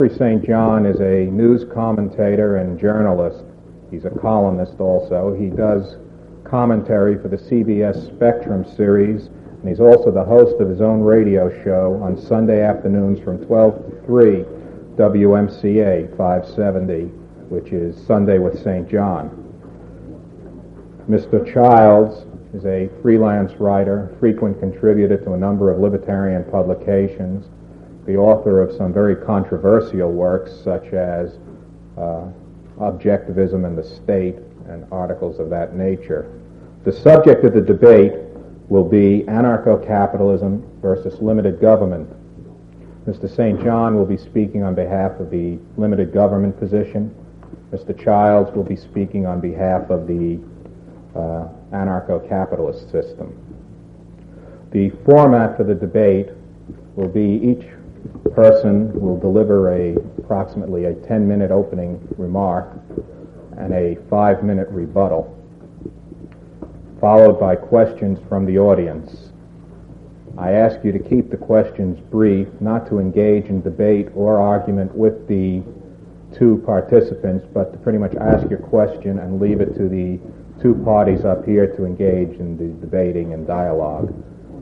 Henry St. John is a news commentator and journalist. He's a columnist also. He does commentary for the CBS Spectrum series, and he's also the host of his own radio show on Sunday afternoons from 12 to 3, WMCA 570, which is Sunday with St. John. Mr. Childs is a freelance writer, frequent contributor to a number of libertarian publications, the author of some very controversial works such as Objectivism and the State and articles of that nature. The subject of the debate will be anarcho-capitalism versus limited government. Mr. St. John will be speaking on behalf of the limited government position. Mr. Childs will be speaking on behalf of the anarcho-capitalist system. The format for the debate will be each person will deliver approximately a 10-minute opening remark and a 5-minute rebuttal, followed by questions from the audience. I ask you to keep the questions brief, not to engage in debate or argument with the two participants, but to pretty much ask your question and leave it to the two parties up here to engage in the debating and dialogue.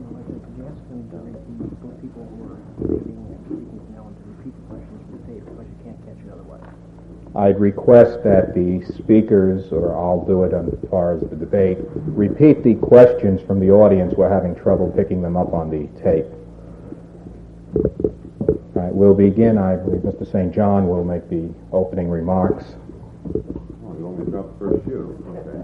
I'd request that the speakers, or I'll do it as far as the debate, repeat the questions from the audience. We're having trouble picking them up on the tape. All right, we'll begin. I believe Mr. St. John will make the opening remarks. Oh, you want me to drop the first shoe? Okay.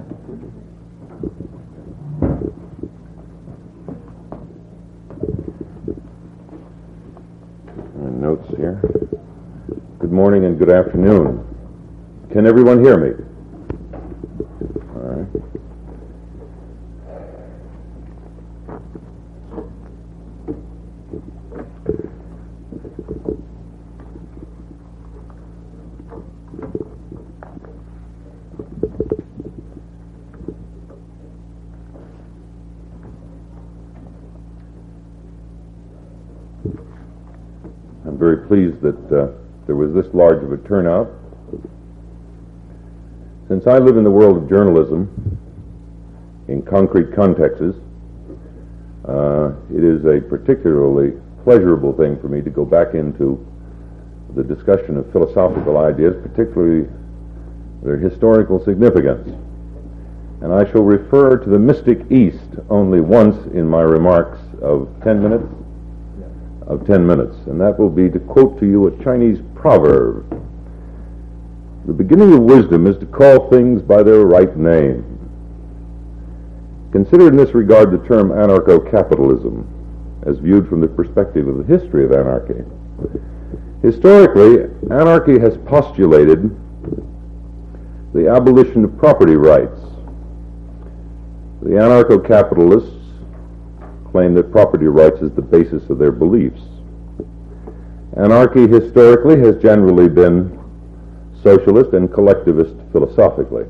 And notes here. Good morning and good afternoon. Can everyone hear me? All right. I'm very pleased that there was this large of a turnout. Since I live in the world of journalism, in concrete contexts, it is a particularly pleasurable thing for me to go back into the discussion of philosophical ideas, particularly their historical significance. And I shall refer to the mystic East only once in my remarks of 10 minutes, and that will be to quote to you a Chinese proverb. The beginning of wisdom is to call things by their right name. Consider in this regard the term anarcho-capitalism as viewed from the perspective of the history of anarchy. Historically, anarchy has postulated the abolition of property rights. The anarcho-capitalists claim that property rights is the basis of their beliefs. Anarchy historically has generally been socialist and collectivist philosophically.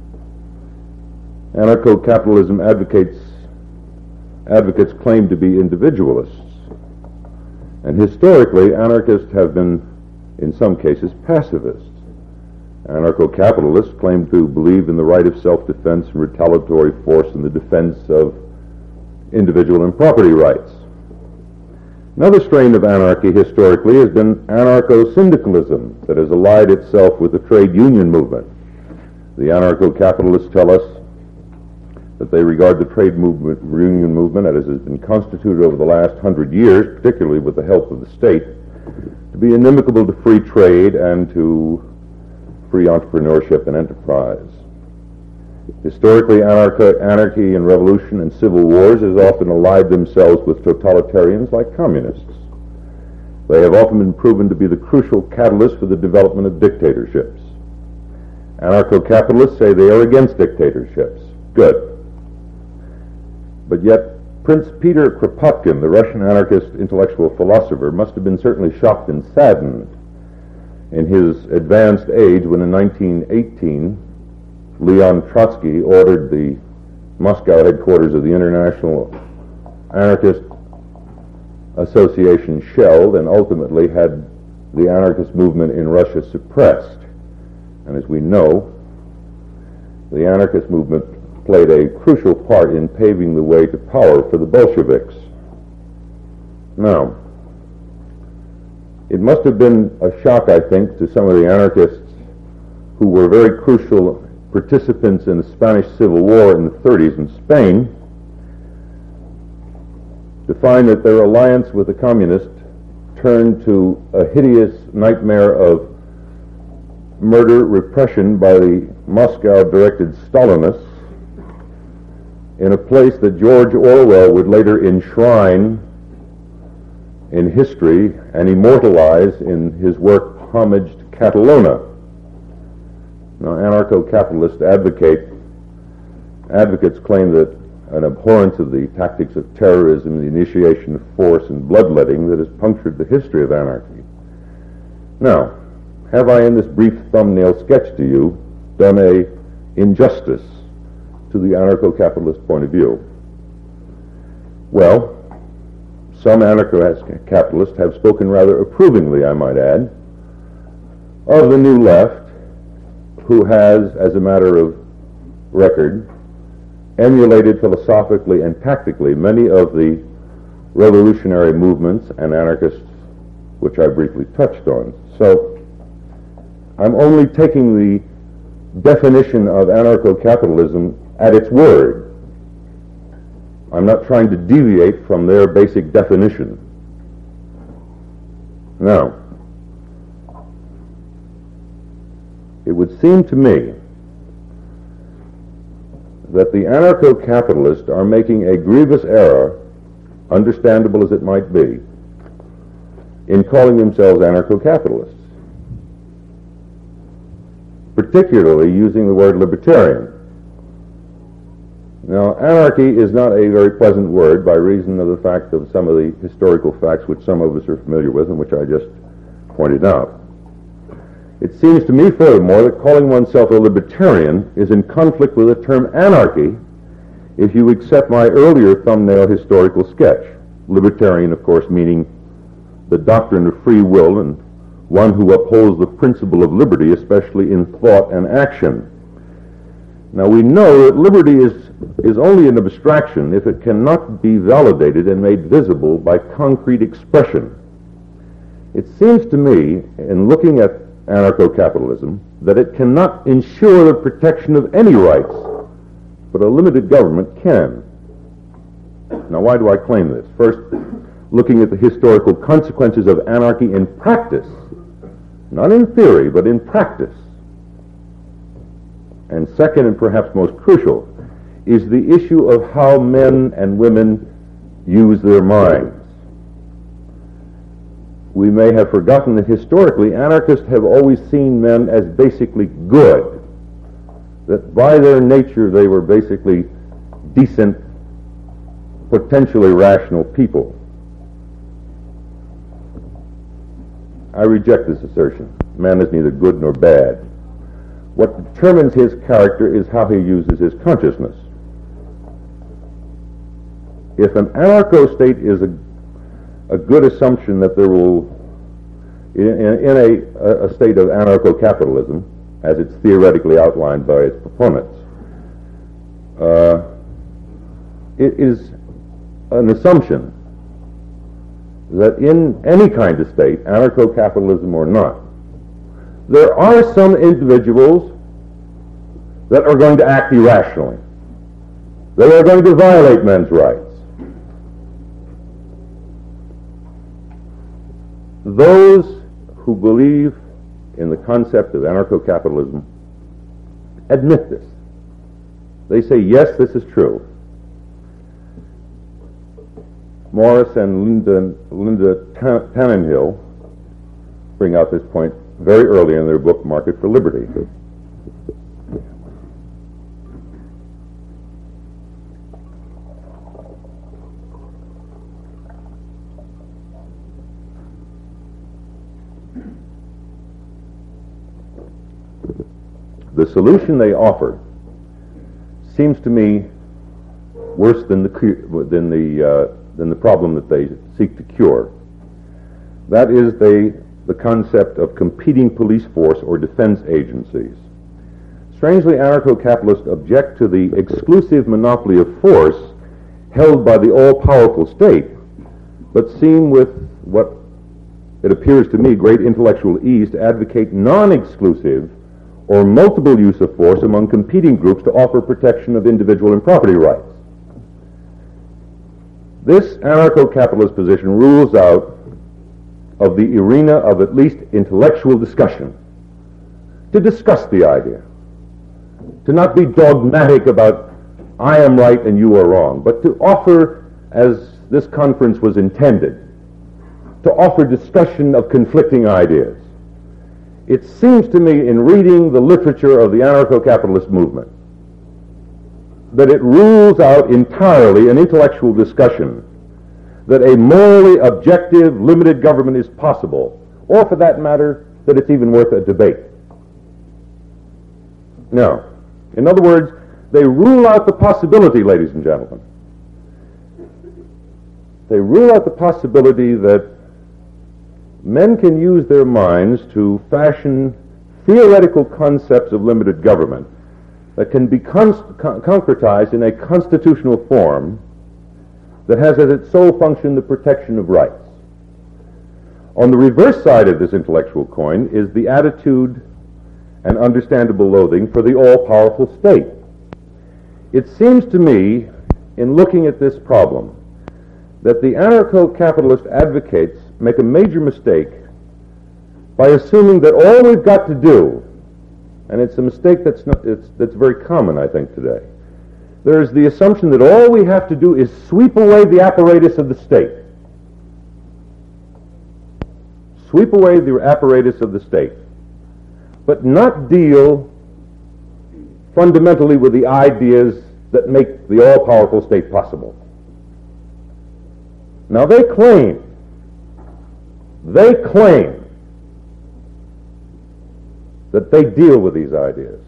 Anarcho-capitalism advocates claim to be individualists, and historically anarchists have been, in some cases, pacifists. Anarcho-capitalists claim to believe in the right of self-defense and retaliatory force in the defense of individual and property rights. Another strain of anarchy historically has been anarcho-syndicalism that has allied itself with the trade union movement. The anarcho-capitalists tell us that they regard the trade union movement as it has been constituted over the last 100 years, particularly with the help of the state, to be inimical to free trade and to free entrepreneurship and enterprise. Historically, anarchy and revolution and civil wars has often allied themselves with totalitarians like communists. They have often been proven to be the crucial catalyst for the development of dictatorships. Anarcho-capitalists say they are against dictatorships. Good. But yet, Prince Peter Kropotkin, the Russian anarchist intellectual philosopher, must have been certainly shocked and saddened in his advanced age when in 1918 Leon Trotsky ordered the Moscow headquarters of the International Anarchist Association shelled and ultimately had the anarchist movement in Russia suppressed. And as we know, the anarchist movement played a crucial part in paving the way to power for the Bolsheviks. Now, it must have been a shock, I think, to some of the anarchists who were very crucial participants in the Spanish Civil War in the 30s in Spain to find that their alliance with the communists turned to a hideous nightmare of murder, repression by the Moscow-directed Stalinists in a place that George Orwell would later enshrine in history and immortalize in his work Homage to Catalona. Now, anarcho-capitalist advocates claim that an abhorrence of the tactics of terrorism, the initiation of force and bloodletting that has punctured the history of anarchy. Now, have I in this brief thumbnail sketch to you done a injustice to the anarcho-capitalist point of view? Well, some anarcho-capitalists have spoken rather approvingly, I might add, of the New Left, who has, as a matter of record, emulated philosophically and tactically many of the revolutionary movements and anarchists which I briefly touched on. So I'm only taking the definition of anarcho-capitalism at its word. I'm not trying to deviate from their basic definition. Now, it would seem to me that the anarcho-capitalists are making a grievous error, understandable as it might be, in calling themselves anarcho-capitalists, particularly using the word libertarian. Now, anarchy is not a very pleasant word by reason of the fact of some of the historical facts which some of us are familiar with and which I just pointed out. It seems to me, furthermore, that calling oneself a libertarian is in conflict with the term anarchy if you accept my earlier thumbnail historical sketch. Libertarian, of course, meaning the doctrine of free will and one who upholds the principle of liberty, especially in thought and action. Now, we know that liberty is only an abstraction if it cannot be validated and made visible by concrete expression. It seems to me, in looking at anarcho-capitalism, that it cannot ensure the protection of any rights, but a limited government can. Now, why do I claim this? First, looking at the historical consequences of anarchy in practice, not in theory, but in practice. And second, and perhaps most crucial, is the issue of how men and women use their minds. We may have forgotten that historically anarchists have always seen men as basically good, that by their nature they were basically decent, potentially rational people. I reject this assertion. Man is neither good nor bad. What determines his character is how he uses his consciousness. If an anarcho-state is a good assumption that there will, in a state of anarcho-capitalism, as it's theoretically outlined by its proponents, it is an assumption that in any kind of state, anarcho-capitalism or not, there are some individuals that are going to act irrationally. They are going to violate men's rights. Those who believe in the concept of anarcho-capitalism admit this. They say, yes, this is true. Morris and Linda Tannenhill bring out this point very early in their book, Market for Liberty. The solution they offer seems to me worse than the problem that they seek to cure. That is, the concept of competing police force or defense agencies. Strangely, anarcho-capitalists object to the exclusive monopoly of force held by the all-powerful state, but seem with what it appears to me great intellectual ease to advocate non-exclusive or multiple use of force among competing groups to offer protection of individual and property rights. This anarcho-capitalist position rules out of the arena of at least intellectual discussion, to discuss the idea, to not be dogmatic about I am right and you are wrong, but to offer, as this conference was intended, to offer discussion of conflicting ideas. It seems to me, in reading the literature of the anarcho-capitalist movement, that it rules out entirely an intellectual discussion that a morally objective, limited government is possible, or for that matter, that it's even worth a debate. No. In other words, they rule out the possibility, ladies and gentlemen. They rule out the possibility that men can use their minds to fashion theoretical concepts of limited government that can be concretized in a constitutional form that has as its sole function the protection of rights. On the reverse side of this intellectual coin is the attitude and understandable loathing for the all-powerful state. It seems to me, in looking at this problem, that the anarcho-capitalist advocates make a major mistake by assuming that all we've got to do, and it's a mistake that's very common, I think, today. There's the assumption that all we have to do is sweep away the apparatus of the state. Sweep away the apparatus of the state, but not deal fundamentally with the ideas that make the all-powerful state possible. Now they claim that they deal with these ideas.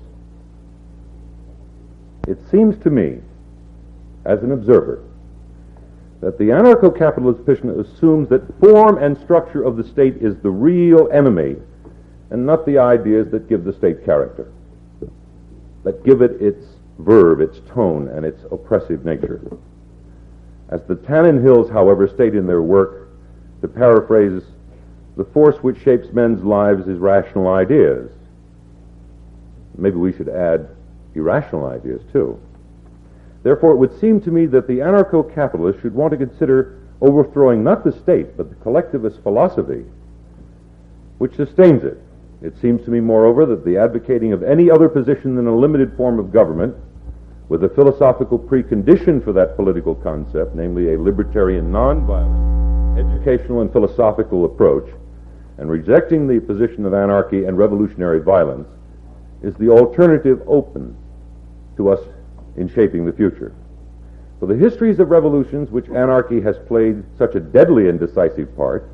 It seems to me, as an observer, that the anarcho-capitalist position assumes that form and structure of the state is the real enemy and not the ideas that give the state character, that give it its verve, its tone, and its oppressive nature. As the Tanin Hills, however, state in their work, to paraphrase, the force which shapes men's lives is rational ideas. Maybe we should add irrational ideas, too. Therefore, it would seem to me that the anarcho-capitalist should want to consider overthrowing not the state, but the collectivist philosophy which sustains it. It seems to me, moreover, that the advocating of any other position than a limited form of government, with a philosophical precondition for that political concept, namely a libertarian, non-violent, educational and philosophical approach, and rejecting the position of anarchy and revolutionary violence, is the alternative open to us in shaping the future. For the histories of revolutions which anarchy has played such a deadly and decisive part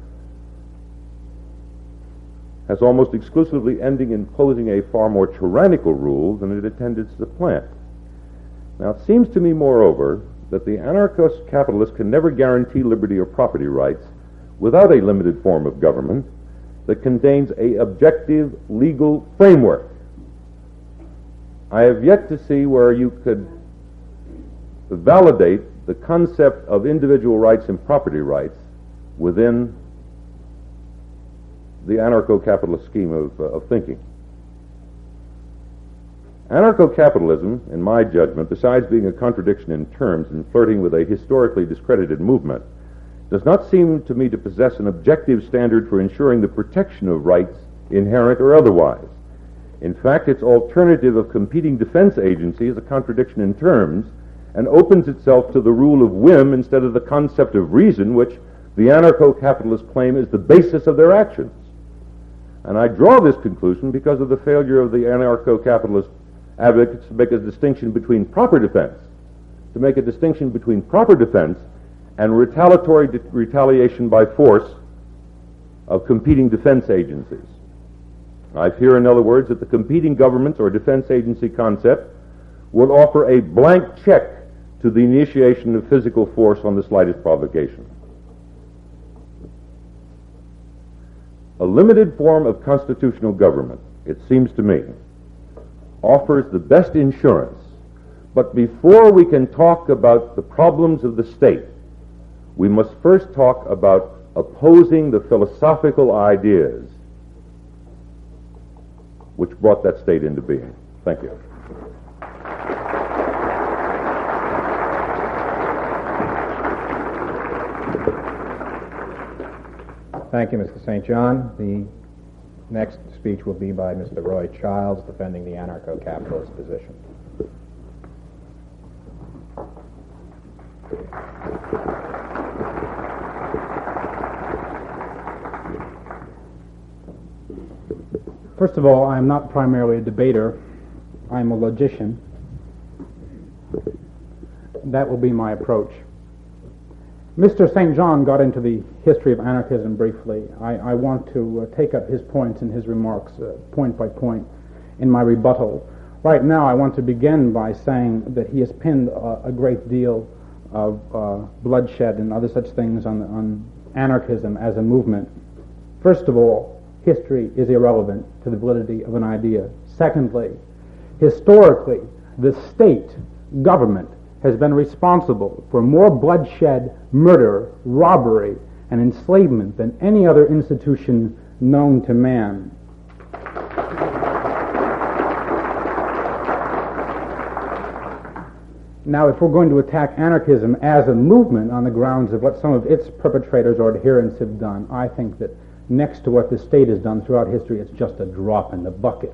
has almost exclusively ending in imposing a far more tyrannical rule than it intended to supplant. Now, it seems to me, moreover, that the anarcho-capitalist can never guarantee liberty or property rights without a limited form of government that contains an objective legal framework. I have yet to see where you could validate the concept of individual rights and property rights within the anarcho-capitalist scheme of thinking. Anarcho-capitalism, in my judgment, besides being a contradiction in terms and flirting with a historically discredited movement, does not seem to me to possess an objective standard for ensuring the protection of rights, inherent or otherwise. In fact, its alternative of competing defense agency is a contradiction in terms and opens itself to the rule of whim instead of the concept of reason, which the anarcho-capitalists claim is the basis of their actions. And I draw this conclusion because of the failure of the anarcho-capitalist advocates to make a distinction between proper defense, and retaliation by force of competing defense agencies. I fear, in other words, that the competing governments or defense agency concept would offer a blank check to the initiation of physical force on the slightest provocation. A limited form of constitutional government, it seems to me, offers the best insurance. But before we can talk about the problems of the state, we must first talk about opposing the philosophical ideas which brought that state into being. Thank you. Thank you, Mr. St. John. The next speech will be by Mr. Roy Childs, defending the anarcho-capitalist position. First of all, I am not primarily a debater. I am a logician. That will be my approach. Mr. St. John got into the history of anarchism briefly. I want to take up his points and his remarks point by point in my rebuttal. Right now, I want to begin by saying that he has pinned a great deal of bloodshed and other such things on anarchism as a movement. First of all, history is irrelevant to the validity of an idea. Secondly, historically, the state government has been responsible for more bloodshed, murder, robbery, and enslavement than any other institution known to man. Now, if we're going to attack anarchism as a movement on the grounds of what some of its perpetrators or adherents have done, I think that next to what the state has done throughout history, it's just a drop in the bucket.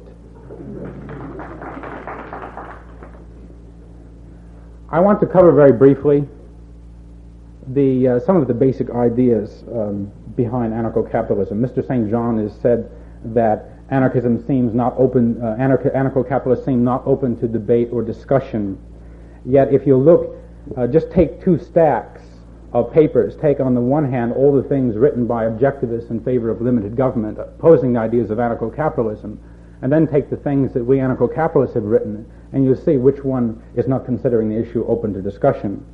I want to cover very briefly some of the basic ideas behind anarcho-capitalism. Mr. St. John has said that anarchism seems not open, anarcho-capitalists seem not open to debate or discussion. Yet if you look, just take two stacks of papers, take on the one hand all the things written by objectivists in favor of limited government, opposing the ideas of anarcho-capitalism, and then take the things that we anarcho-capitalists have written, and you'll see which one is not considering the issue open to discussion.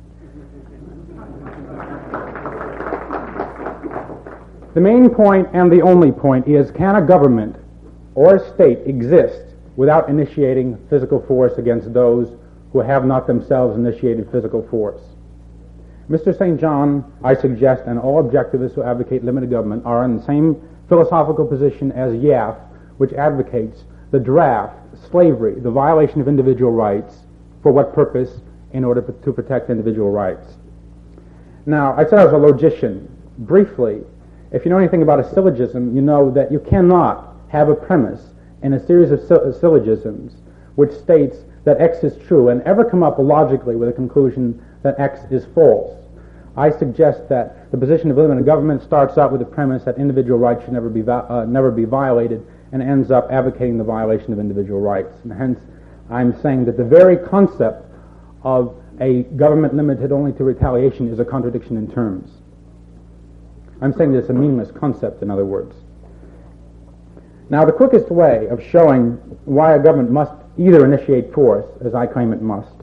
The main point and the only point is, can a government or a state exist without initiating physical force against those who have not themselves initiated physical force? Mr. St. John, I suggest, and all objectivists who advocate limited government are in the same philosophical position as Yaff, which advocates the draft, slavery, the violation of individual rights. For what purpose? In order to protect individual rights. Now, I said I was a logician. Briefly, if you know anything about a syllogism, you know that you cannot have a premise in a series of syllogisms which states that X is true and ever come up logically with a conclusion that X is false. I suggest that the position of limited government starts out with the premise that individual rights should never be violated, and ends up advocating the violation of individual rights. And hence, I'm saying that the very concept of a government limited only to retaliation is a contradiction in terms. I'm saying that it's a meaningless concept, in other words. Now, the quickest way of showing why a government must either initiate force, as I claim it must,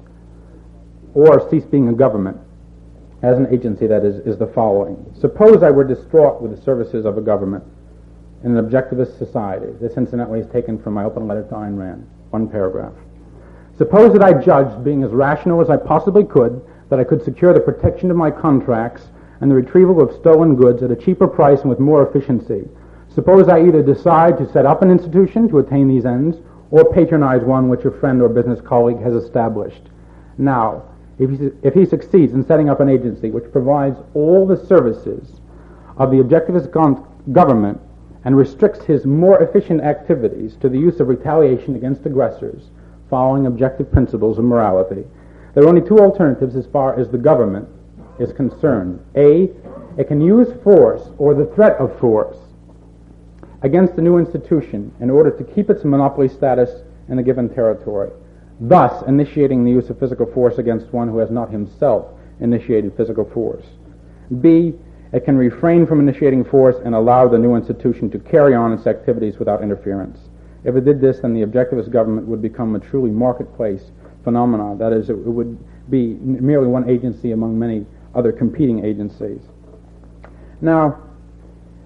or cease being a government as an agency, that is the following. Suppose I were distraught with the services of a government in an objectivist society. This, incidentally, is taken from my open letter to Ayn Rand, one paragraph. Suppose that I judged, being as rational as I possibly could, that I could secure the protection of my contracts and the retrieval of stolen goods at a cheaper price and with more efficiency. Suppose I either decide to set up an institution to attain these ends, or patronize one which a friend or business colleague has established. Now, if he succeeds in setting up an agency which provides all the services of the objectivist government and restricts his more efficient activities to the use of retaliation against aggressors, following objective principles of morality, there are only two alternatives as far as the government is concerned. A, it can use force or the threat of force against the new institution in order to keep its monopoly status in the given territory, thus initiating the use of physical force against one who has not himself initiated physical force. B, it can refrain from initiating force and allow the new institution to carry on its activities without interference. If it did this, then the objectivist government would become a truly marketplace phenomenon. That is, it would be merely one agency among many other competing agencies. Now,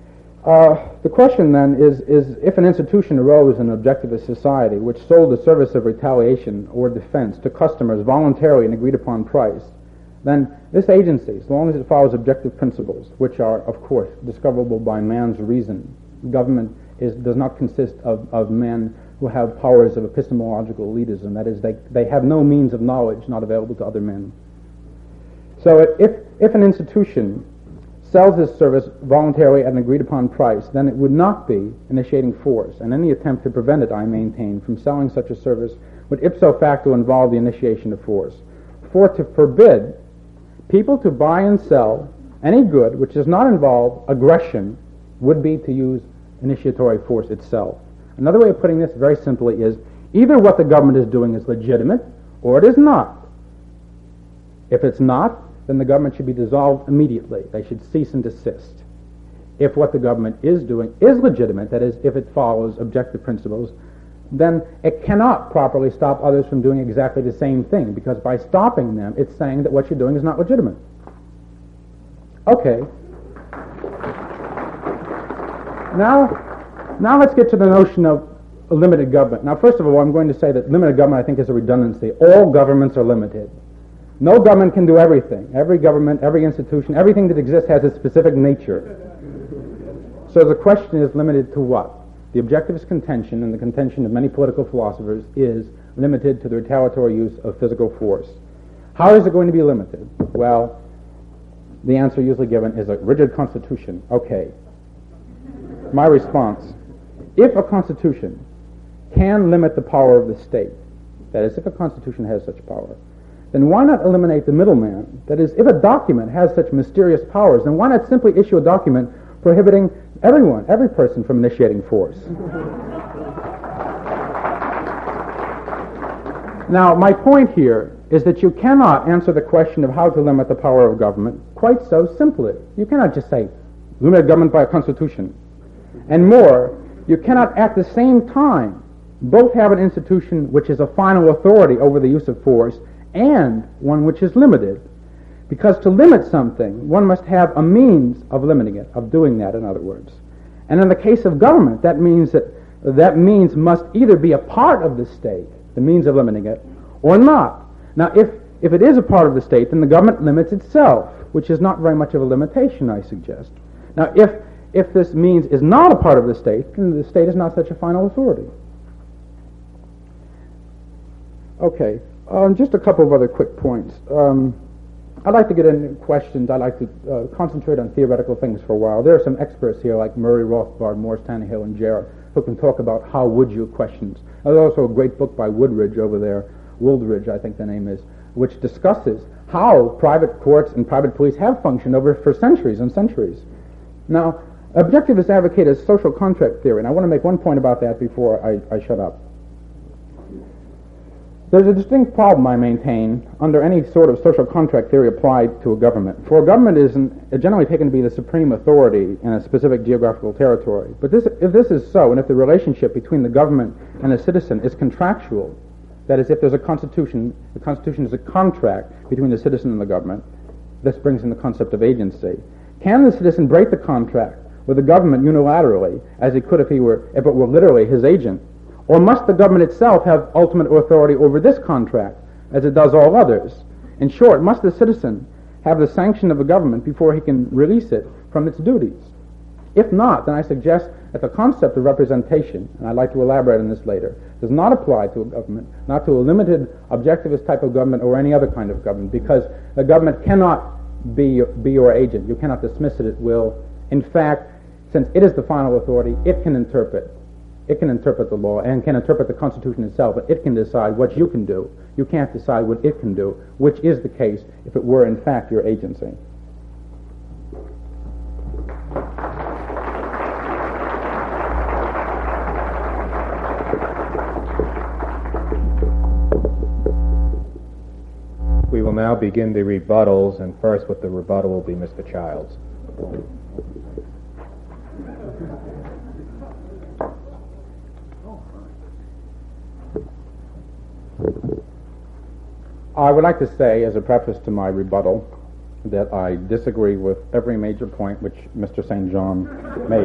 The question then is if an institution arose in an objectivist society which sold the service of retaliation or defense to customers voluntarily at an agreed upon price, then this agency, as long as it follows objective principles, which are, of course, discoverable by man's reason, government does not consist of men who have powers of epistemological elitism. That is, they have no means of knowledge not available to other men. So if an institution sells this service voluntarily at an agreed upon price, then it would not be initiating force, and any attempt to prevent it, I maintain, from selling such a service would ipso facto involve the initiation of force. For to forbid people to buy and sell any good which does not involve aggression would be to use initiatory force itself. Another way of putting this very simply is either what the government is doing is legitimate or it is not. If it's not, then the government should be dissolved immediately. They should cease and desist. If what the government is doing is legitimate, that is, if it follows objective principles, then it cannot properly stop others from doing exactly the same thing, because by stopping them, it's saying that what you're doing is not legitimate. Okay. Now let's get to the notion of limited government. Now, first of all, I'm going to say that limited government, I think, is a redundancy. All governments are limited. No government can do everything. Every government, every institution, everything that exists has a specific nature. So the question is limited to what? The objectivist contention, and the contention of many political philosophers, is limited to the retaliatory use of physical force. How is it going to be limited? Well, the answer usually given is a rigid constitution. Okay. My response, if a constitution can limit the power of the state, that is, if a constitution has such power, then why not eliminate the middleman? That is, if a document has such mysterious powers, then why not simply issue a document prohibiting everyone, every person, from initiating force? Now, my point here is that you cannot answer the question of how to limit the power of government quite so simply. You cannot just say, limit government by a constitution. And more, you cannot at the same time both have an institution which is a final authority over the use of force and one which is limited. Because to limit something, one must have a means of limiting it, of doing that, in other words. And in the case of government, that means that means must either be a part of the state, the means of limiting it, or not. Now, if it is a part of the state, then the government limits itself, which is not very much of a limitation, I suggest. Now, if this means is not a part of the state, then the state is not such a final authority. Okay. Just a couple of other quick points. I'd like to get into questions. I'd like to concentrate on theoretical things for a while. There are some experts here like Murray Rothbard, Morris Tannehill, and Jarrett who can talk about how would you questions. There's also a great book by Woodridge over there, Wooldridge I think the name is, which discusses how private courts and private police have functioned for centuries and centuries. Now, objectivists advocate a social contract theory, and I want to make one point about that before I shut up. There's a distinct problem, I maintain, under any sort of social contract theory applied to a government. For a government is generally taken to be the supreme authority in a specific geographical territory. But if this is so, and if the relationship between the government and a citizen is contractual, that is, if there's a constitution, the constitution is a contract between the citizen and the government, this brings in the concept of agency. Can the citizen break the contract with the government unilaterally, as he could if it were literally his agent? Or must the government itself have ultimate authority over this contract, as it does all others? In short, must the citizen have the sanction of the government before he can release it from its duties? If not, then I suggest that the concept of representation, and I'd like to elaborate on this later, does not apply to a government, not to a limited objectivist type of government or any other kind of government, because the government cannot be your agent. You cannot dismiss it at will. In fact, since it is the final authority, it can interpret. It can interpret the law and can interpret the Constitution itself, but it can decide what you can do. You can't decide what it can do, which is the case if it were in fact your agency. We will now begin the rebuttals, and first with the rebuttal will be Mr. Childs. I would like to say, as a preface to my rebuttal, that I disagree with every major point which Mr. St. John made.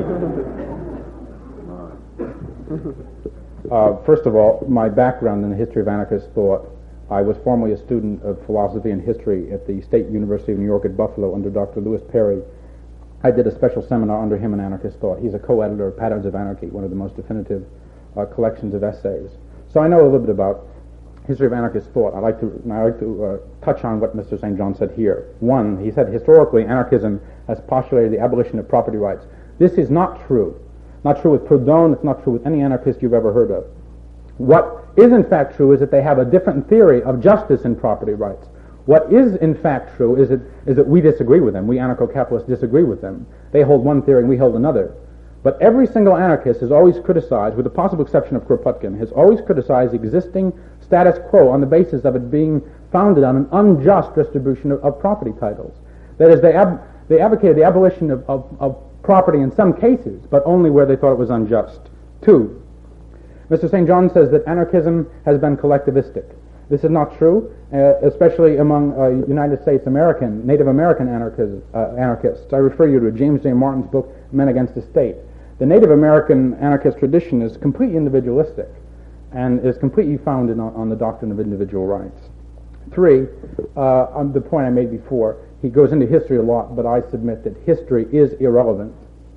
First of all, my background in the history of anarchist thought. I was formerly a student of philosophy and history at the State University of New York at Buffalo under Dr. Louis Perry. I did a special seminar under him in anarchist thought. He's a co-editor of Patterns of Anarchy, one of the most definitive collections of essays. So I know a little bit about history of anarchist thought. I'd like to touch on what Mr. St. John said here. One, he said historically anarchism has postulated the abolition of property rights. This is not true. Not true with Proudhon. It's not true with any anarchist you've ever heard of. What is in fact true is that they have a different theory of justice and property rights. What is in fact true is that we disagree with them. We anarcho-capitalists disagree with them. They hold one theory and we hold another. But every single anarchist has always criticized, with the possible exception of Kropotkin, has always criticized the existing status quo on the basis of it being founded on an unjust distribution of property titles. That is, they advocated the abolition of property in some cases, but only where they thought it was unjust. Two, Mr. St. John says that anarchism has been collectivistic. This is not true, especially among United States Native American anarchists. I refer you to James J. Martin's book, Men Against the State. The Native American anarchist tradition is completely individualistic and is completely founded on the doctrine of individual rights. Three, on the point I made before, he goes into history a lot, but I submit that history is irrelevant.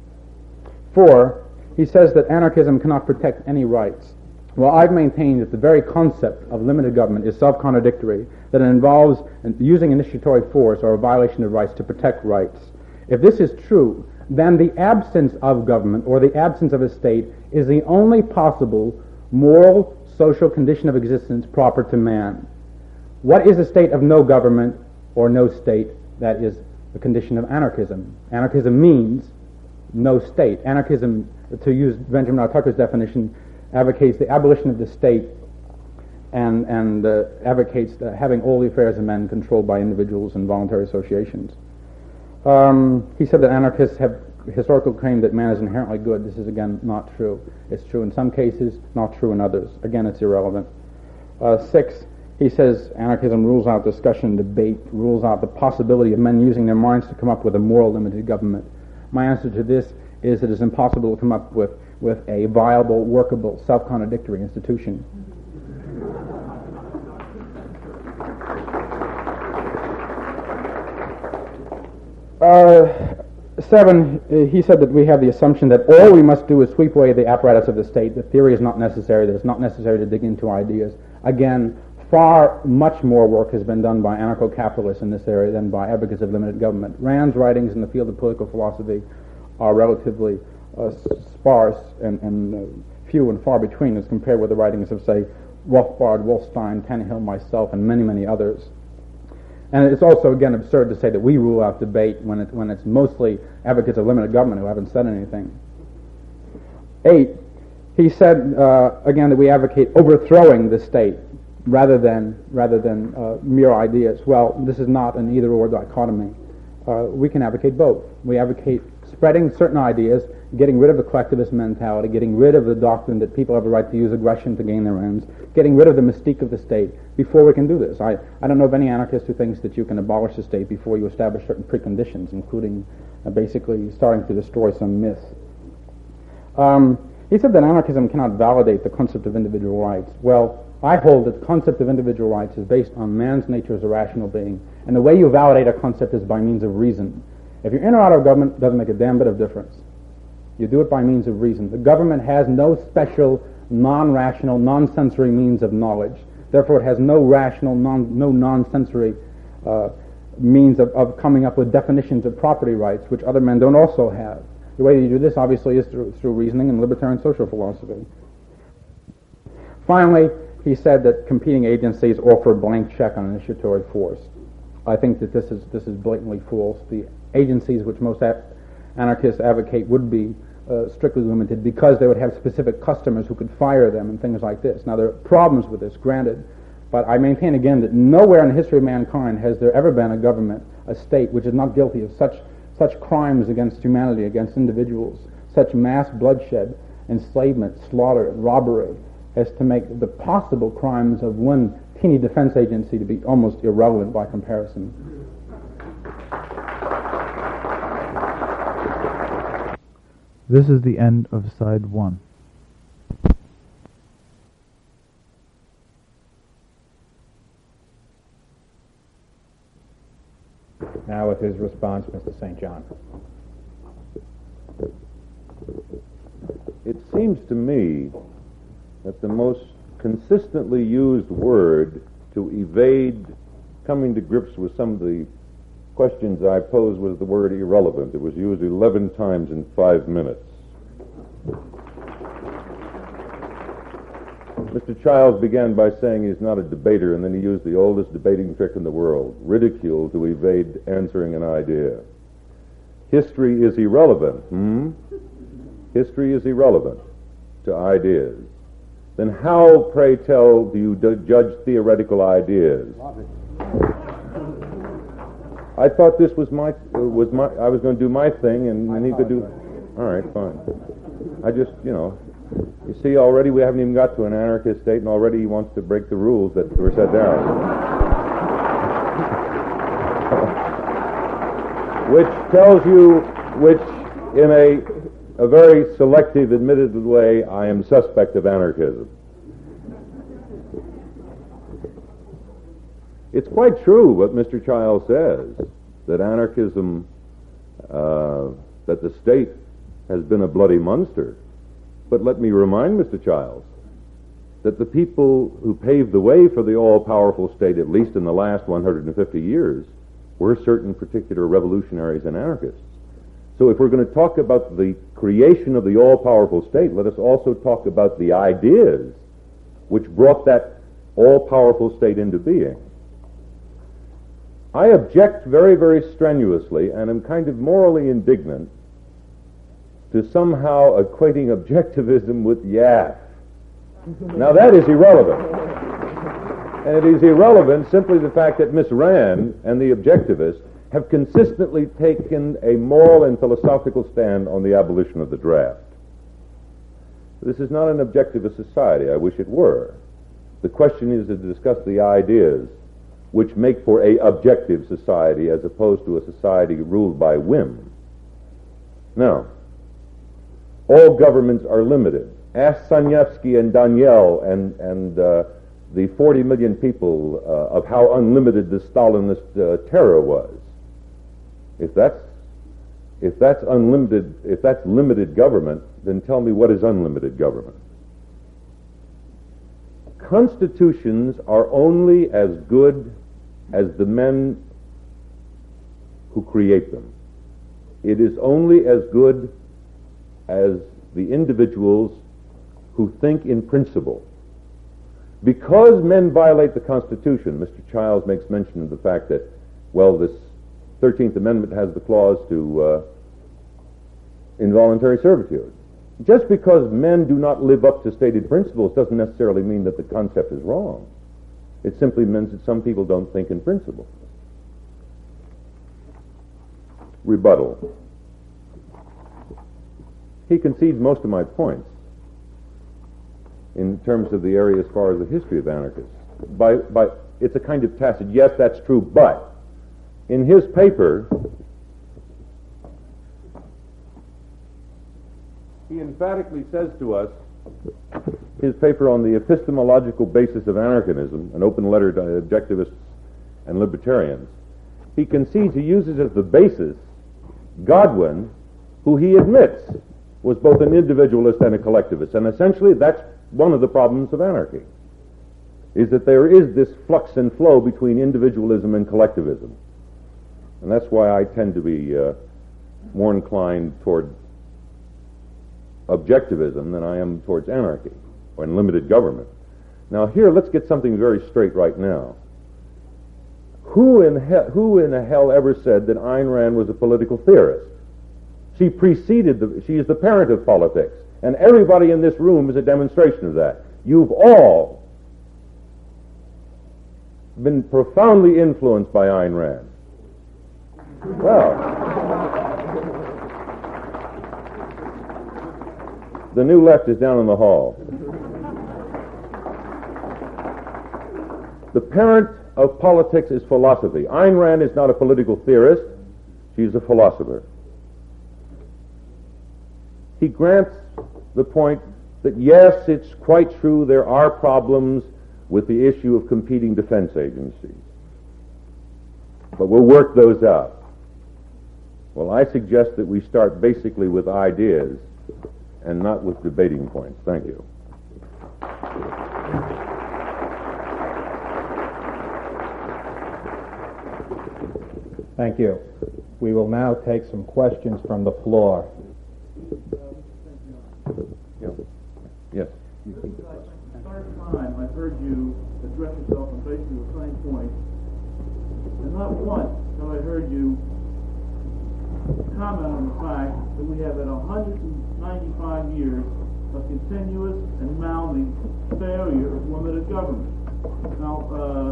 Four, he says that anarchism cannot protect any rights. Well, I've maintained that the very concept of limited government is self-contradictory, that it involves using initiatory force or a violation of rights to protect rights. If this is true, then the absence of government or the absence of a state is the only possible moral, social condition of existence proper to man. What is a state of no government or no state? That is the condition of anarchism. Anarchism means no state. Anarchism, to use Benjamin R. Tucker's definition, advocates the abolition of the state and advocates having all the affairs of men controlled by individuals and voluntary associations. He said that anarchists have historical claim that man is inherently good. This is, again, not true. It's true in some cases, not true in others. Again, it's irrelevant. Six, he says anarchism rules out discussion, debate, rules out the possibility of men using their minds to come up with a moral limited government. My answer to this is it is impossible to come up with a viable, workable, self-contradictory institution. Seven, he said that we have the assumption that all we must do is sweep away the apparatus of the state. The theory is not necessary, that it's not necessary to dig into ideas. Again, much more work has been done by anarcho-capitalists in this area than by advocates of limited government. Rand's writings in the field of political philosophy are relatively sparse and few and far between as compared with the writings of, say, Rothbard, Wolfstein, Tannehill, myself, and many, many others. And it's also, again, absurd to say that we rule out debate when it's mostly advocates of limited government who haven't said anything. 8, he said, again, that we advocate overthrowing the state rather than mere ideas. Well, this is not an either-or dichotomy. We can advocate both. We advocate spreading certain ideas, getting rid of the collectivist mentality, getting rid of the doctrine that people have a right to use aggression to gain their ends, getting rid of the mystique of the state before we can do this. I don't know of any anarchist who thinks that you can abolish the state before you establish certain preconditions, including basically starting to destroy some myths. He said that anarchism cannot validate the concept of individual rights. Well, I hold that the concept of individual rights is based on man's nature as a rational being, and the way you validate a concept is by means of reason. If you're in or out of government, it doesn't make a damn bit of difference. You do it by means of reason. The government has no special, non-rational, non-sensory means of knowledge. Therefore, it has no rational, no non-sensory means of coming up with definitions of property rights, which other men don't also have. The way you do this, obviously, is through reasoning and libertarian social philosophy. Finally, he said that competing agencies offer a blank check on initiatory force. I think that this is blatantly false. The agencies which most anarchists advocate would be strictly limited because they would have specific customers who could fire them and things like this. Now, there are problems with this, granted, but I maintain again that nowhere in the history of mankind has there ever been a government, a state, which is not guilty of such crimes against humanity, against individuals, such mass bloodshed, enslavement, slaughter, and robbery, as to make the possible crimes of one teeny defense agency to be almost irrelevant by comparison. This is the end of side 1. Now with his response, Mr. St. John. It seems to me that the most consistently used word to evade coming to grips with some of the questions I posed was the word irrelevant. It was used 11 times in 5 minutes. Mr. Childs began by saying he's not a debater, and then he used the oldest debating trick in the world, ridicule, to evade answering an idea. History is irrelevant. History is irrelevant to ideas. Then how, pray tell, do you judge theoretical ideas? I thought this was I was going to do my thing, and he could do. All right, fine. I just, you see, already we haven't even got to an anarchist state, and already he wants to break the rules that were set down. Which tells you, in a very selective, admitted way, I am suspect of anarchism. It's quite true what Mr. Childs says, that anarchism, that the state has been a bloody monster. But let me remind Mr. Childs that the people who paved the way for the all-powerful state, at least in the last 150 years, were certain particular revolutionaries and anarchists. So if we're going to talk about the creation of the all-powerful state, let us also talk about the ideas which brought that all-powerful state into being. I object very, very strenuously, and am kind of morally indignant to somehow equating objectivism with YAF. Now that is irrelevant. And it is irrelevant simply the fact that Miss Rand and the objectivists have consistently taken a moral and philosophical stand on the abolition of the draft. This is not an objectivist society. I wish it were. The question is to discuss the ideas which make for a objective society as opposed to a society ruled by whim. Now, all governments are limited. Ask Sanyevsky and Daniel and the 40 million people of how unlimited the Stalinist terror was. If that's unlimited, if that's limited government, then tell me what is unlimited government. Constitutions are only as good as the men who create them. It is only as good as the individuals who think in principle. Because men violate the Constitution, Mr. Childs makes mention of the fact that, well, this 13th Amendment has the clause to involuntary servitude. Just because men do not live up to stated principles doesn't necessarily mean that the concept is wrong. It simply means that some people don't think in principle. Rebuttal. He concedes most of my points in terms of the area as far as the history of anarchists. It's a kind of tacit, yes, that's true, but in his paper, he emphatically says to us, his paper on the epistemological basis of anarchism, an open letter to objectivists and libertarians, he concedes, he uses as the basis Godwin, who he admits was both an individualist and a collectivist. And essentially that's one of the problems of anarchy, is that there is this flux and flow between individualism and collectivism. And that's why I tend to be more inclined toward objectivism than I am towards anarchy or unlimited government. Now here, let's get something very straight right now. Who in the hell ever said that Ayn Rand was a political theorist? She is the parent of politics, and everybody in this room is a demonstration of that. You've all been profoundly influenced by Ayn Rand. Well, the New Left is down in the hall. The parent of politics is philosophy. Ayn Rand is not a political theorist. She's a philosopher. he grants the point that yes, it's quite true there are problems with the issue of competing defense agencies, but we'll work those out. Well, I suggest that we start basically with ideas and not with debating points. Thank you. Thank you. We will now take some questions from the floor. Yes. Third time I've heard you address yourself on basically the same point, and not once have I heard you comment on the fact that we have had 195 years of continuous and mounting failure of limited government. Now,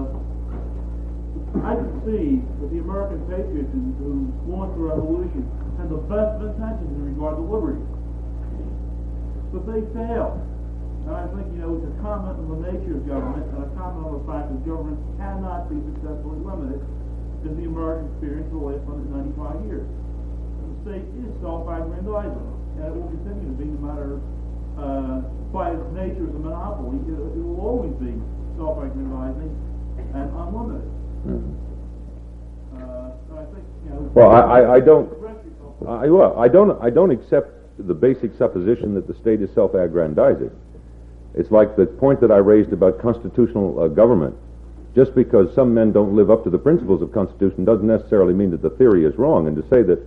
I can see that the American patriots who launched the revolution had the best of intentions in regard to liberty, but they failed. And I think, it's a comment on the nature of government and a comment on the fact that government cannot be successfully limited in the American experience for the last 195 years. And the state is self-aggrandizing, and it will continue to be no matter, by its nature as a monopoly, it will always be self-aggrandizing and unlimited. Mm-hmm. So I think, Well, I don't accept the basic supposition that the state is self-aggrandizing. It's like the point that I raised about constitutional government. Just because some men don't live up to the principles of Constitution doesn't necessarily mean that the theory is wrong. And to say that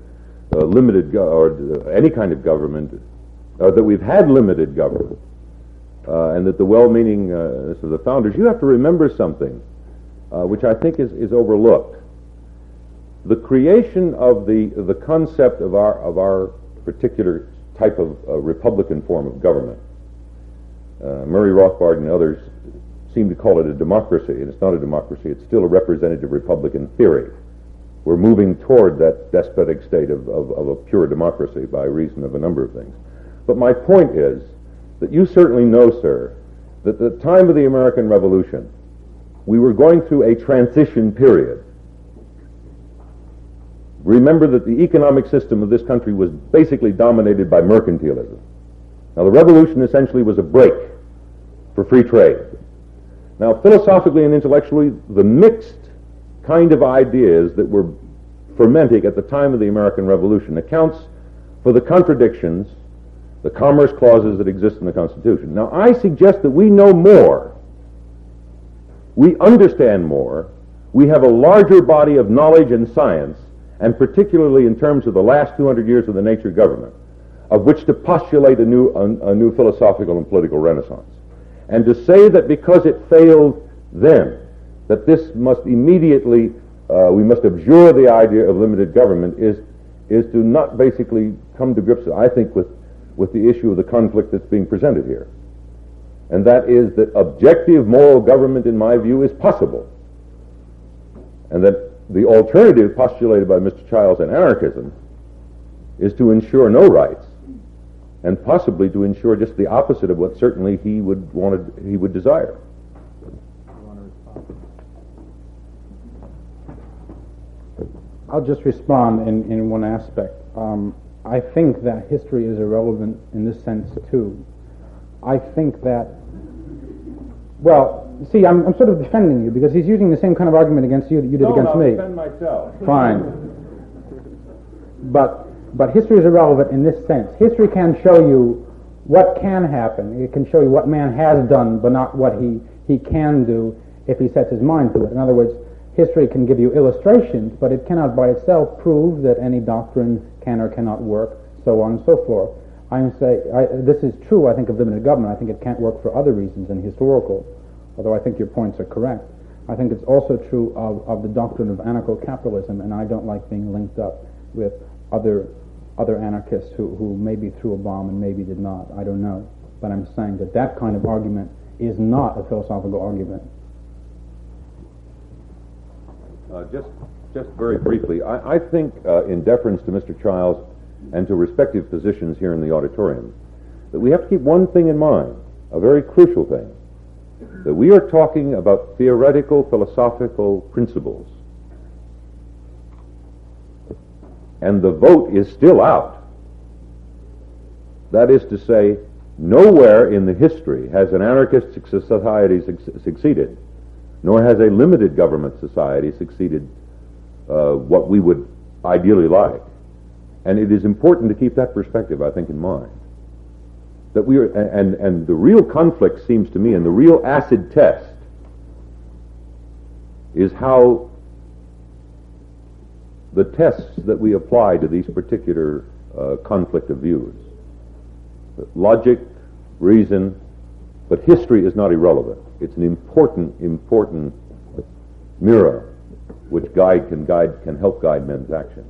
any kind of government, or that we've had limited government, and that the well-meaning of the founders, you have to remember something, which I think is overlooked. The creation of the concept of our particular type of Republican form of government. Murray Rothbard and others seem to call it a democracy, and it's not a democracy. It's still a representative Republican theory. We're moving toward that despotic state of a pure democracy by reason of a number of things. But my point is that you certainly know, sir, that at the time of the American Revolution, we were going through a transition period. Remember that the economic system of this country was basically dominated by mercantilism. Now, the revolution essentially was a break for free trade. Now, philosophically and intellectually, the mixed kind of ideas that were fermenting at the time of the American Revolution accounts for the contradictions, the commerce clauses that exist in the Constitution. Now, I suggest that we know more. We understand more. We have a larger body of knowledge and science, and particularly in terms of the last 200 years of the nature of government, of which to postulate a new philosophical and political renaissance. And to say that because it failed then, that this must immediately, we must abjure the idea of limited government is to not basically come to grips, I think, with the issue of the conflict that's being presented here. And that is that objective moral government, in my view, is possible. And that the alternative postulated by Mr. Childs and anarchism is to ensure no rights, and possibly to ensure just the opposite of what certainly he would desire. I'll just respond in one aspect. I think that history is irrelevant in this sense too. I think that, well, see, I'm sort of defending you because he's using the same kind of argument against you that you did against me. I'll defend myself. Fine. But history is irrelevant in this sense. History can show you what can happen. It can show you what man has done, but not what he can do if he sets his mind to it. In other words, history can give you illustrations, but it cannot by itself prove that any doctrine can or cannot work, so on and so forth. This is true, I think, of limited government. I think it can't work for other reasons than historical, although I think your points are correct. I think it's also true of the doctrine of anarcho-capitalism, and I don't like being linked up with other anarchists who maybe threw a bomb and maybe did not. I don't know. But I'm saying that kind of argument is not a philosophical argument. Just very briefly, I think in deference to Mr. Childs and to respective positions here in the auditorium, that we have to keep one thing in mind, a very crucial thing, that we are talking about theoretical philosophical principles. And the vote is still out. That is to say, nowhere in the history has an anarchist society succeeded, nor has a limited government society succeeded what we would ideally like. And it is important to keep that perspective, I think, in mind. That we are, and the real conflict seems to me, and the real acid test, is how the tests that we apply to these particular conflict of views. Logic, reason, but history is not irrelevant. It's an important mirror which can help guide men's action.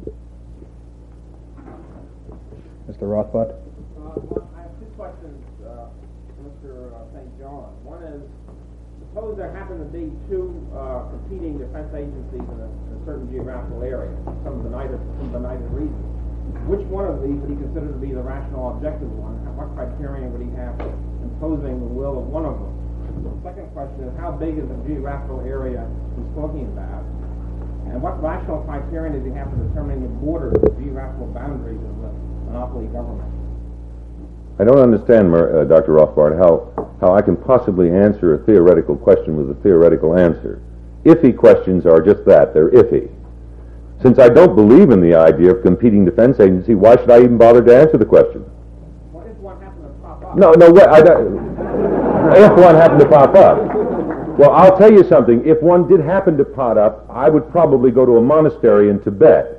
Mr. Rothbard? I have two questions, Mr. St. John. One is, suppose there happen to be two competing defense agencies in a certain geographical area, some benighted reasons. Which one of these would he consider to be the rational, objective one? What criterion would he have for imposing the will of one of them? The second question is, how big is the geographical area he's talking about? And what rational criterion does he have for determining the borders, the geographical boundaries of the monopoly government? I don't understand, Dr. Rothbard, how I can possibly answer a theoretical question with a theoretical answer. Iffy questions are just that, they're iffy. Since I don't believe in the idea of competing defense agency, why should I even bother to answer the question? What if one happened to pop up? If one happened to pop up. Well, I'll tell you something. If one did happen to pop up, I would probably go to a monastery in Tibet.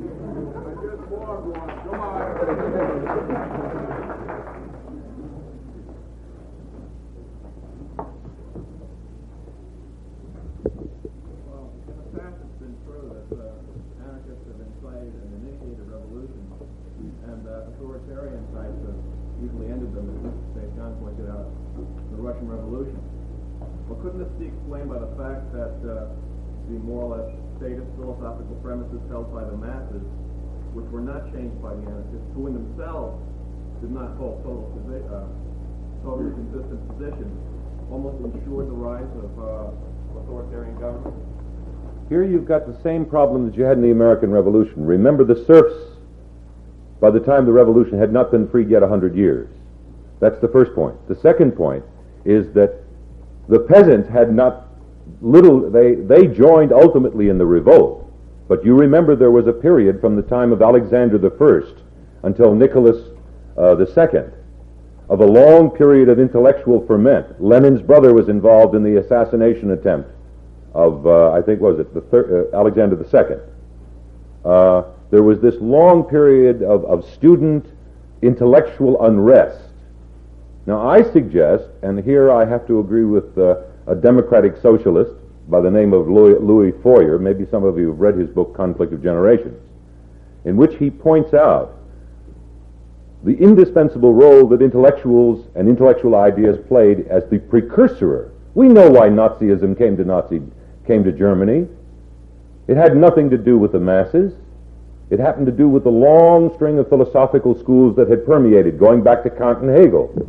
Philosophical premises held by the masses, which were not changed by the anarchists, who in themselves did not hold totally consistent positions, almost ensured the rise of authoritarian government. Here you've got the same problem that you had in the American Revolution. Remember, the serfs, by the time the Revolution, had not been freed yet 100 years. That's the first point. The second point is that the peasants had not they joined ultimately in the revolt. But you remember there was a period from the time of Alexander I until Nicholas II of a long period of intellectual ferment. Lenin's brother was involved in the assassination attempt of, Alexander II. There was this long period of student intellectual unrest. Now I suggest, and here I have to agree with a democratic socialist by the name of Louis Foyer, maybe some of you have read his book Conflict of Generations, in which he points out the indispensable role that intellectuals and intellectual ideas played as the precursor. We know why Nazism came to Germany. It had nothing to do with the masses. It happened to do with the long string of philosophical schools that had permeated, going back to Kant and Hegel.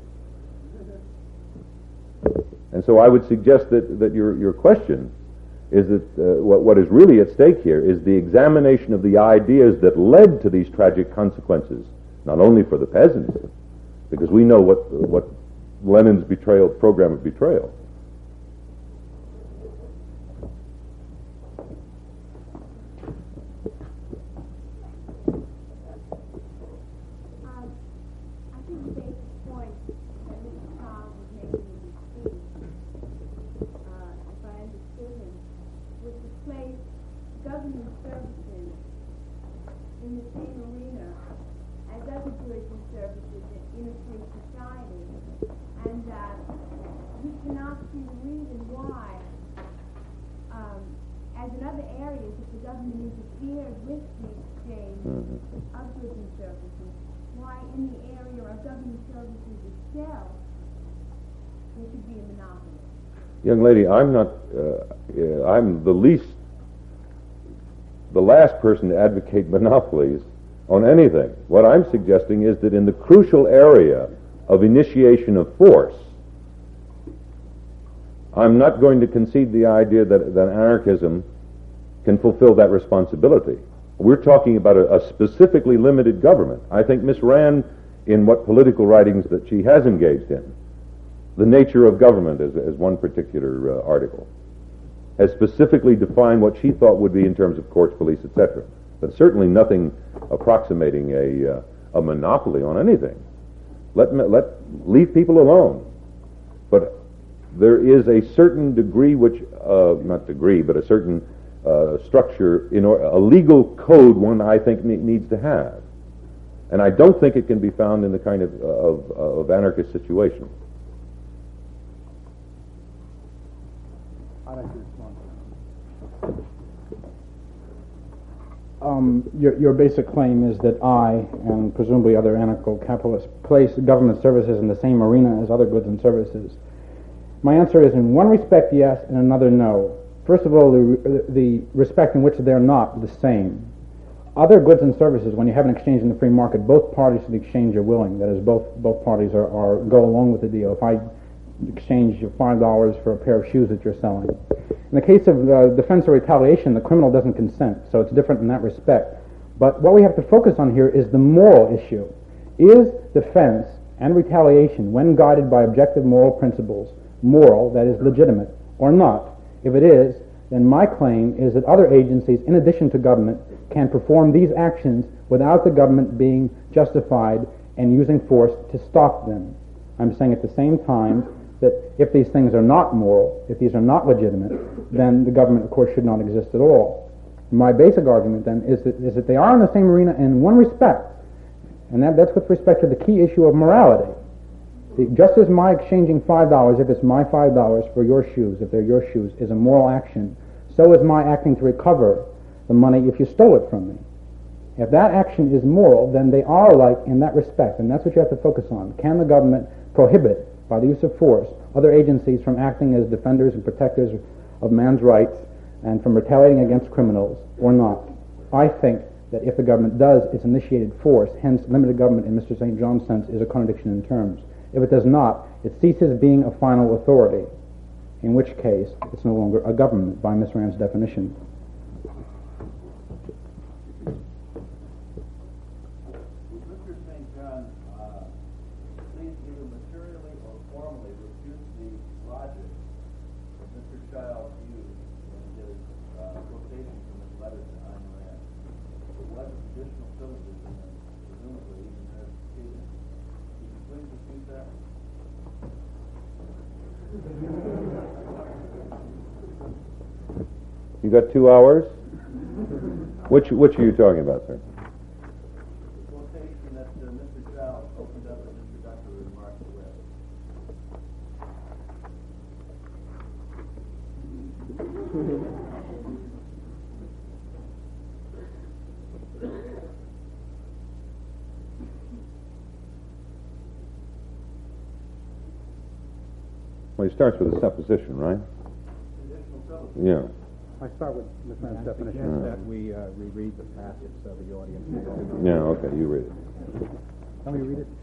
And so I would suggest that your question is that what is really at stake here is the examination of the ideas that led to these tragic consequences, not only for the peasants, because we know what Lenin's program of betrayal. Young lady, I'm the last person to advocate monopolies on anything. What I'm suggesting is that in the crucial area of initiation of force, I'm not going to concede the idea that anarchism can fulfill that responsibility. We're talking about a specifically limited government. I think Miss Rand in what political writings that she has engaged in. The nature of government, as one particular article, has specifically defined what she thought would be in terms of courts, police, etc. But certainly nothing approximating a monopoly on anything. Leave people alone. But there is a certain degree, not degree, but a certain structure, a legal code one I think needs to have. And I don't think it can be found in the kind of anarchist situation. I'd like to respond. Your basic claim is that I, and presumably other anarcho-capitalists, place government services in the same arena as other goods and services. My answer is, in one respect, yes, in another, no. First of all, the respect in which they're not the same. Other goods and services, when you have an exchange in the free market, both parties to the exchange are willing. That is, both parties go along with the deal. If I exchange $5 for a pair of shoes that you're selling. In the case of defense or retaliation, the criminal doesn't consent, so it's different in that respect. But what we have to focus on here is the moral issue. Is defense and retaliation, when guided by objective moral principles, moral, that is legitimate, or not? If it is, then my claim is that other agencies, in addition to government, can perform these actions without the government being justified and using force to stop them. I'm saying at the same time that if these things are not moral, if these are not legitimate, then the government, of course, should not exist at all. My basic argument, then, is that they are in the same arena in one respect, and that's with respect to the key issue of morality. Just as my exchanging $5, if it's my $5 for your shoes, if they're your shoes, is a moral action, so is my acting to recover the money if you stole it from me. If that action is moral, then they are alike in that respect, and that's what you have to focus on. Can the government prohibit, by the use of force, other agencies from acting as defenders and protectors of man's rights and from retaliating against criminals, or not? I think that if the government does, it's initiated force, hence limited government in Mr. St. John's sense is a contradiction in terms. If it does not, it ceases being a final authority, in which case it's no longer a government by Ms. Rand's definition. Mr. St. John, please either materially or formally refute the logic that Mr. Child used in his quotation from his letter to Ayn Rand. There was additional syllogism and presumably even verification. Could you please refute that? You got 2 hours? Which are you talking about, sir? Quotation that Mr. Child opened up an introductory remark with. Well, he starts with a supposition, right? Yeah. I start with Ms. Rand's definition that we reread the passage so the audience can. Yeah, okay, you read it. Let me read it.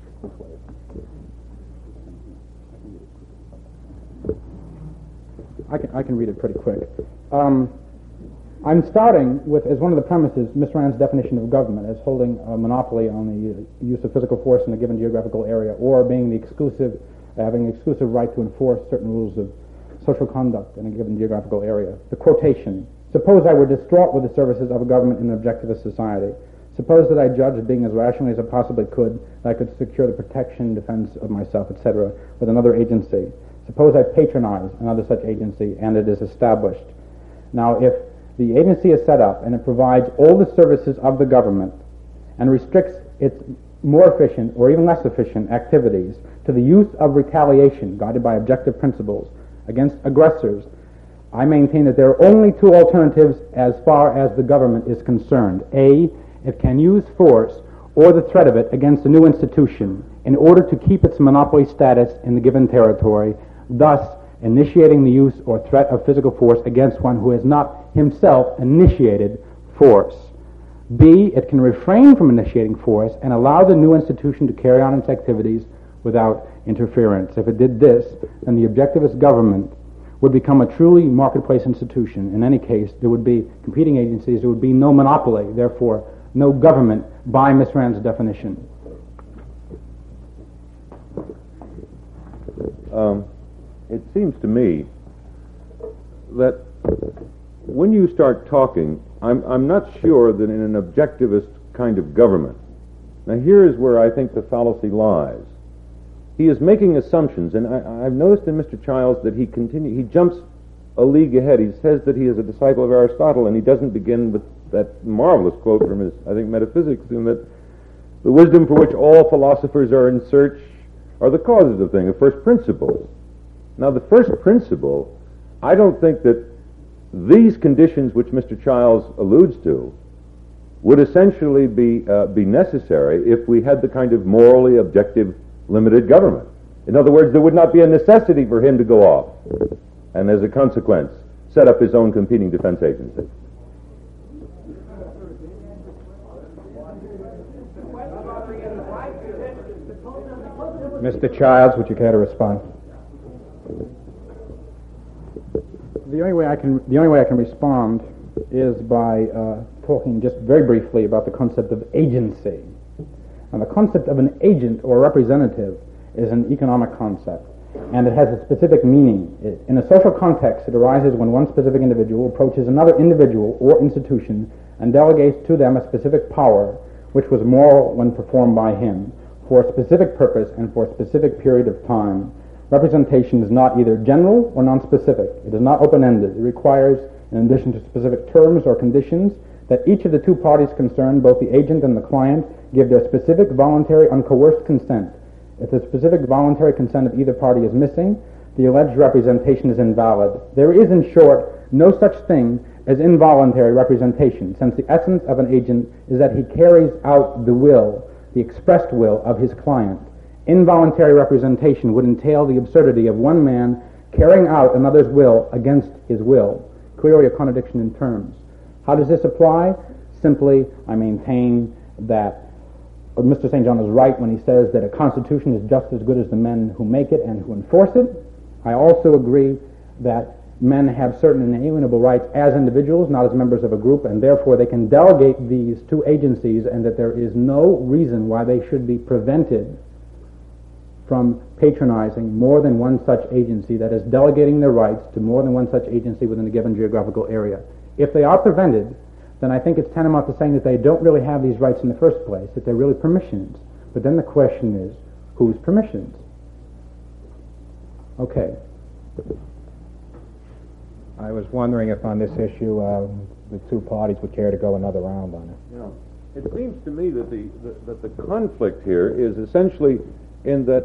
I can read it pretty quick. I'm starting with, as one of the premises, Ms. Rand's definition of government as holding a monopoly on the use of physical force in a given geographical area, or being having the exclusive right to enforce certain rules of social conduct in a given geographical area. The quotation: suppose I were distraught with the services of a government in an objectivist society. Suppose that I judged, being as rationally as I possibly could, that I could secure the protection, defense of myself, etc., with another agency. Suppose I patronize another such agency, and it is established. Now, if the agency is set up and it provides all the services of the government and restricts its more efficient or even less efficient activities to the use of retaliation guided by objective principles against aggressors, I maintain that there are only 2 alternatives as far as the government is concerned. A, it can use force or the threat of it against a new institution in order to keep its monopoly status in the given territory, thus initiating the use or threat of physical force against one who has not himself initiated force. B, it can refrain from initiating force and allow the new institution to carry on its activities without interference. If it did this, then the objectivist government would become a truly marketplace institution. In any case, there would be competing agencies, there would be no monopoly, therefore no government by Ms. Rand's definition. it seems to me that when you start talking, I'm not sure that in an objectivist kind of government. Now here is where I think the fallacy lies. He is making assumptions, and I've noticed in Mr. Childs that he jumps a league ahead. He says that he is a disciple of Aristotle, and he doesn't begin with that marvelous quote from his, I think, Metaphysics, in that the wisdom for which all philosophers are in search are the causes of things, the first principles. Now, the first principle, I don't think that these conditions which Mr. Childs alludes to would essentially be necessary if we had the kind of morally objective limited government. In other words, there would not be a necessity for him to go off and, as a consequence, set up his own competing defense agency. Mr. Childs, would you care to respond? The only way I can respond is by talking just very briefly about the concept of agency. And the concept of an agent or representative is an economic concept, and it has a specific meaning. In a social context, it arises when one specific individual approaches another individual or institution and delegates to them a specific power which was moral when performed by him, for a specific purpose and for a specific period of time. Representation is not either general or non-specific. It is not open-ended. It requires, in addition to specific terms or conditions, that each of the two parties concerned, both the agent and the client, give their specific, voluntary, uncoerced consent. If the specific voluntary consent of either party is missing, the alleged representation is invalid. There is, in short, no such thing as involuntary representation, since the essence of an agent is that he carries out the will, the expressed will of his client. Involuntary representation would entail the absurdity of one man carrying out another's will against his will. Clearly a contradiction in terms. How does this apply? Simply, I maintain that Mr. St. John is right when he says that a constitution is just as good as the men who make it and who enforce it. I also agree that men have certain inalienable rights as individuals, not as members of a group, and therefore they can delegate these to agencies, and that there is no reason why they should be prevented from patronizing more than one such agency, that is, delegating their rights to more than one such agency within a given geographical area. If they are prevented, then I think it's tantamount to saying that they don't really have these rights in the first place, that they're really permissions. But then the question is, whose permissions? Okay. I was wondering if on this issue the two parties would care to go another round on it. Yeah. It seems to me that the conflict here is essentially in that,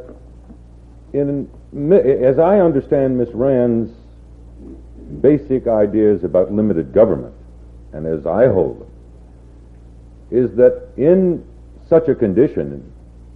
as I understand Miss Rand's basic ideas about limited government, and as I hold them, is that in such a condition,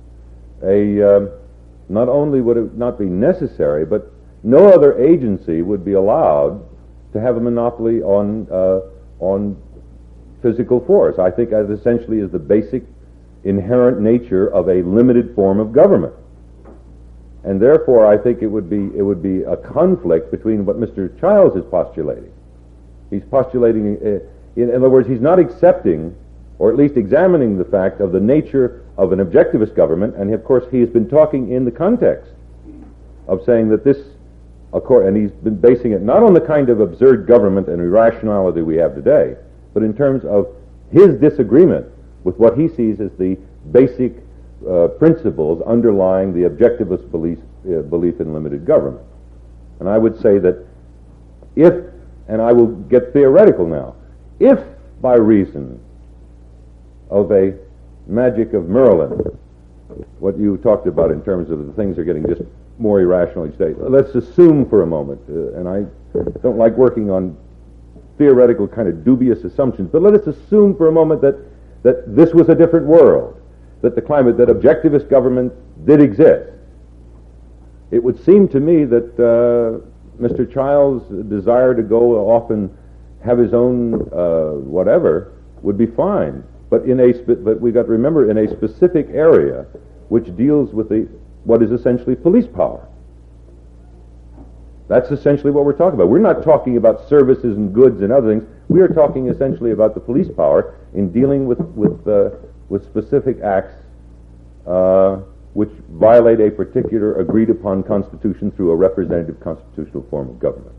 not only would it not be necessary, but no other agency would be allowed to have a monopoly on physical force. I think that essentially is the basic inherent nature of a limited form of government. And therefore, I think it would be a conflict between what Mr. Childs is postulating. He's postulating, in other words, he's not accepting, or at least examining the fact of the nature of an objectivist government, and of course he has been talking in the context of saying that this, and he's been basing it not on the kind of absurd government and irrationality we have today, but in terms of his disagreement with what he sees as the basic principles underlying the objectivist belief in limited government. And I would say that if, and I will get theoretical now, if by reason of a magic of Merlin, what you talked about in terms of the things are getting just more irrational each day, let's assume for a moment, and I don't like working on theoretical kind of dubious assumptions, but let us assume for a moment that this was a different world, that the climate, that objectivist government did exist. It would seem to me that Mr. Childs' desire to go off and have his own whatever would be fine, but but we've got to remember, in a specific area which deals with what is essentially police power. That's essentially what we're talking about. We're not talking about services and goods and other things. We are talking essentially about the police power in dealing with specific acts which violate a particular agreed-upon constitution through a representative constitutional form of government.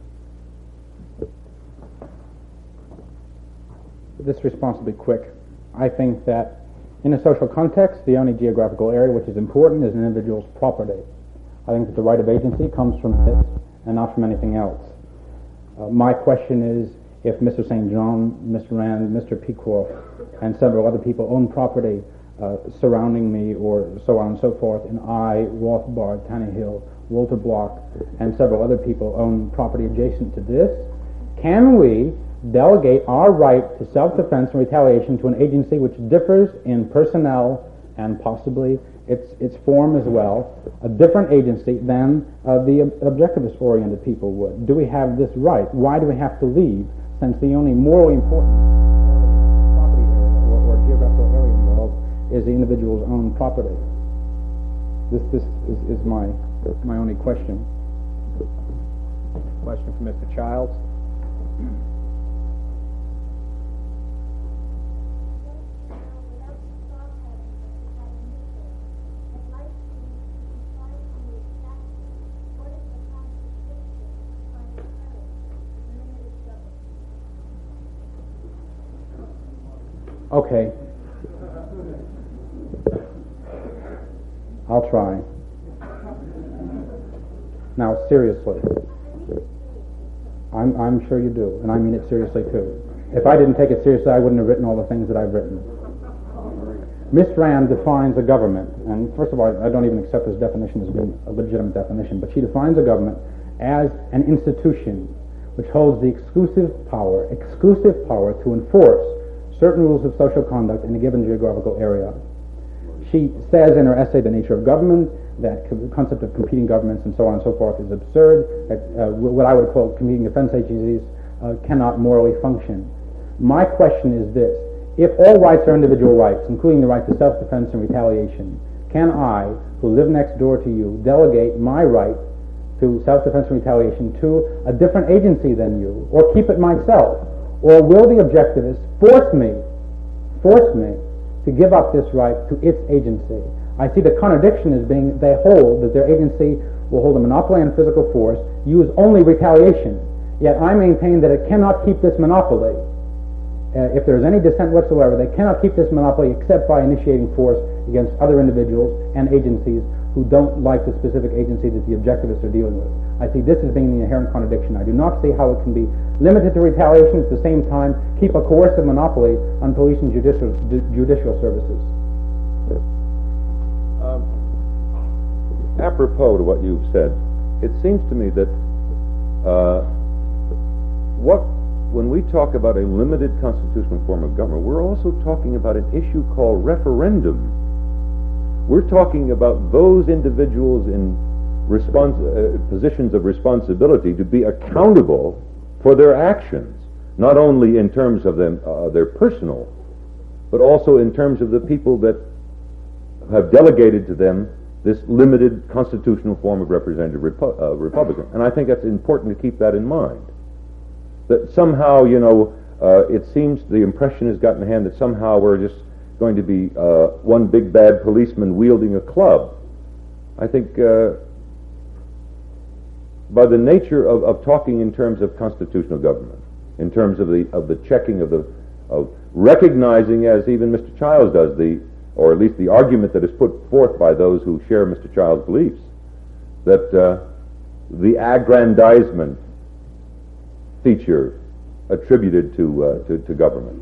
This response will be quick. I think that in a social context, the only geographical area which is important is an individual's property. I think that the right of agency comes from this and not from anything else. My question is, if Mr. St. John, Mr. Rand, Mr. Pequot, and several other people own property surrounding me or so on and so forth, and I, Rothbard, Tannehill, Walter Block, and several other people own property adjacent to this, can we delegate our right to self-defense and retaliation to an agency which differs in personnel and possibly its form as well, a different agency than the objectivist-oriented people would? Do we have this right? Why do we have to leave, since the only morally important property area or geographical area involved is the individual's own property? This is my only question. Question from Mr. Childs. Okay. I'll try. Now, seriously. I'm sure you do, and I mean it seriously too. If I didn't take it seriously, I wouldn't have written all the things that I've written. Miss Rand defines a government, and first of all, I don't even accept this definition as being a legitimate definition, but she defines a government as an institution which holds the exclusive power to enforce certain rules of social conduct in a given geographical area. She says in her essay, The Nature of Government, that the concept of competing governments and so on and so forth is absurd, that what I would call competing defense agencies cannot morally function. My question is this: if all rights are individual rights, including the right to self-defense and retaliation, can I, who live next door to you, delegate my right to self-defense and retaliation to a different agency than you, or keep it myself? Or will the objectivists force me to give up this right to its agency? I see the contradiction as being they hold that their agency will hold a monopoly on physical force, use only retaliation, yet I maintain that it cannot keep this monopoly. If there is any dissent whatsoever, they cannot keep this monopoly except by initiating force against other individuals and agencies who don't like the specific agency that the objectivists are dealing with. I see this as being the inherent contradiction. I do not see how it can be limited to retaliation, at the same time keep a coercive monopoly on police and judicial services. Apropos to what you've said, it seems to me that when we talk about a limited constitutional form of government, we're also talking about an issue called referendum. We're talking about those individuals in positions of responsibility to be accountable for their actions, not only in terms of their personal, but also in terms of the people that have delegated to them this limited constitutional form of representative republican. And I think that's important to keep that in mind. That somehow, it seems the impression has gotten in hand that somehow we're just going to be one big bad policeman wielding a club. I think by the nature of talking in terms of constitutional government, in terms of the checking of recognizing, as even Mr. Childs does, or at least the argument that is put forth by those who share Mr. Childs' beliefs, that the aggrandizement feature attributed to government.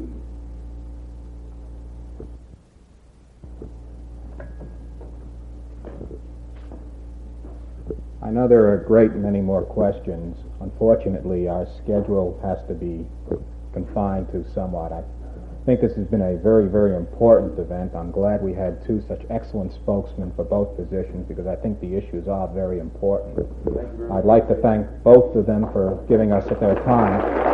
I know there are a great many more questions. Unfortunately, our schedule has to be confined to somewhat. I think this has been a very, very important event. I'm glad we had two such excellent spokesmen for both positions, because I think the issues are very important. I'd like to thank both of them for giving us their time.